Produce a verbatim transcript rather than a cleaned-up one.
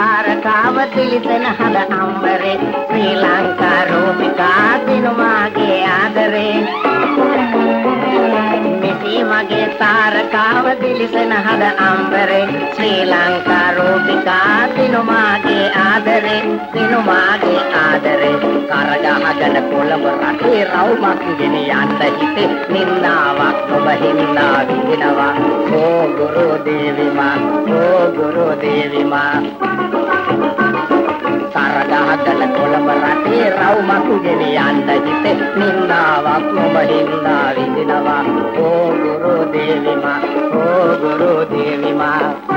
තාරකාව තිලිසෙන හද අම්බරේ ශ්‍රී ලංකා රූපිකා දිනුමාගේ ආදරේ මෙසේ මගේ තාරකාව තිලිසෙන හද අම්බරේ ශ්‍රී ලංකා රූපිකා දිනුමාගේ ආදරේ දිනුමාගේ ආදරේ කරගහගෙන කොළඹ රටේ රවුමක් ගෙන යන්න හිතේ නින්දාවක් ඔබ හින්දා විඳිනවා ඕ ගුරු දේවිමා ඕ ගුරු දේවිමා කරගහගෙන කොළඹ රටේ රවුමක් ගෙන යන්න හිතේ නින්දාවක් ඔබ හින්දා විඳිනවා ඕ ගුරු දේවිමා ඕ ගුරු දේවිමා